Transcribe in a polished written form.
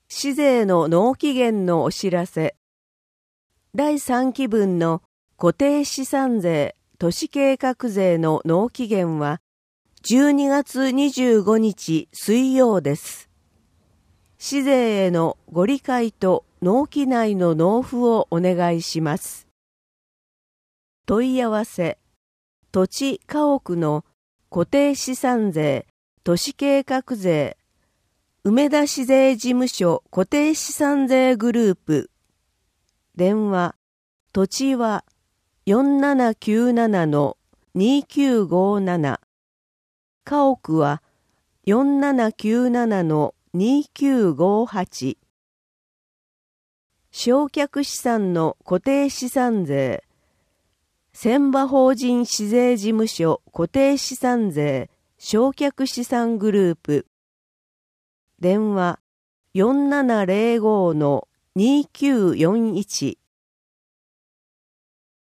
市税の納期限のお知らせ。第3期分の固定資産税、都市計画税の納期限は12月25日水曜です。市税へのご理解と納期内の納付をお願いします。問い合わせ。土地家屋の固定資産税、都市計画税、梅田市税事務所固定資産税グループ。電話、土地は4797-2957。家屋は4797-2958。償却資産の固定資産税、船場法人市税事務所固定資産税償却資産グループ。電話 4705-2941